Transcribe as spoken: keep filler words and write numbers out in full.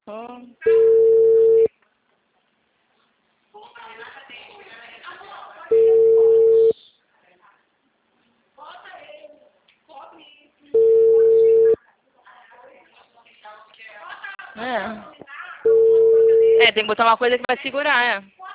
Oh. É. É, tem que botar uma coisa que vai segurar, é.